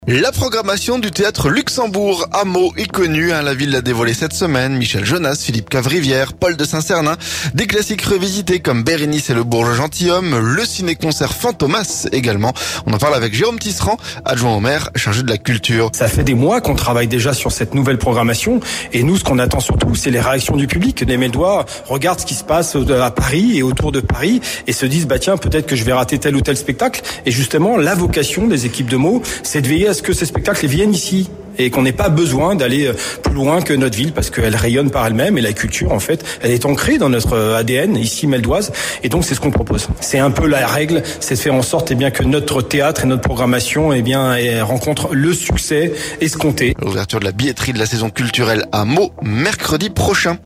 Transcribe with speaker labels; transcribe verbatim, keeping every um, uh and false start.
Speaker 1: La programmation du théâtre Luxembourg à Meaux est connue. Hein, la ville l'a dévoilé cette semaine. Michel Jonas, Philippe Cavrivière, Paul de Saint-Cernin. Des classiques revisités comme Bérénice et le Bourgeois Gentilhomme. Le ciné-concert Fantomas également. On en parle avec Jérôme Tisserand, adjoint au maire, chargé de la culture.
Speaker 2: Ça fait des mois qu'on travaille déjà sur cette nouvelle programmation. Et nous, ce qu'on attend surtout, c'est les réactions du public. Les Meldois regardent ce qui se passe à Paris et autour de Paris et se disent, bah tiens, peut-être que je vais rater tel ou tel spectacle. Et justement, la vocation des équipes de Meaux, c'est de veiller à ce que ces spectacles viennent ici et qu'on n'ait pas besoin d'aller plus loin que notre ville parce qu'elle rayonne par elle-même et la culture, en fait, elle est ancrée dans notre A D N ici meldoise et donc c'est ce qu'on propose. C'est un peu la règle, c'est de faire en sorte eh bien que notre théâtre et notre programmation eh bien rencontrent le succès escompté.
Speaker 1: L'ouverture de la billetterie de la saison culturelle à Meaux mercredi prochain.